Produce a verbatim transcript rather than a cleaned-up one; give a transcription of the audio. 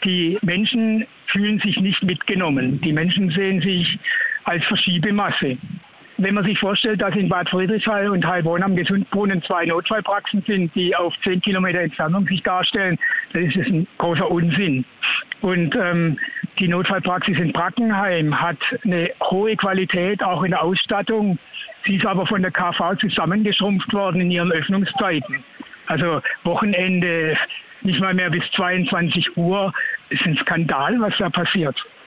Die Menschen fühlen sich nicht mitgenommen. Die Menschen sehen sich als Verschiebemasse. Wenn man sich vorstellt, dass in Bad Friedrichshall und Heilbronn am Gesundbrunnen zwei Notfallpraxen sind, die auf zehn Kilometer Entfernung sich darstellen, dann ist das ein großer Unsinn. Und ähm, die Notfallpraxis in Brackenheim hat eine hohe Qualität, auch in der Ausstattung. Sie ist aber von der K V zusammengeschrumpft worden in ihren Öffnungszeiten. Also Wochenende, nicht mal mehr bis zweiundzwanzig Uhr, ist ein Skandal, was da passiert.